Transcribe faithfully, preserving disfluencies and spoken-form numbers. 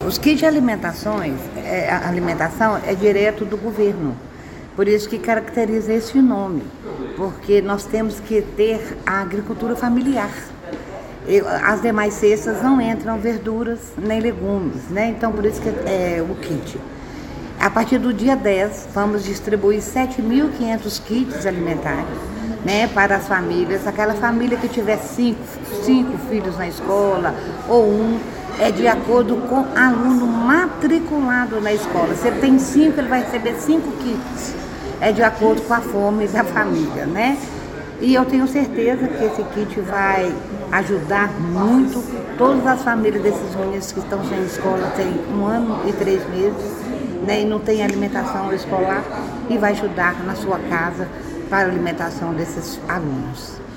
os kits de alimentações, é, a alimentação é direto do governo, por isso que caracteriza esse nome, porque nós temos que ter a agricultura familiar. As demais cestas não entram verduras nem legumes, né? Então por isso que é o kit. A partir do dia dez, vamos distribuir sete mil e quinhentos kits alimentares, né, para as famílias. Aquela família que tiver cinco, cinco filhos na escola ou um, é de acordo com o aluno matriculado na escola. Se ele tem cinco, ele vai receber cinco kits. É de acordo com a fome da família, né? E eu tenho certeza que esse kit vai ajudar muito todas as famílias desses meninos que estão sem escola, tem um ano e três meses, né, e não tem alimentação escolar, e vai ajudar na sua casa para a alimentação desses alunos.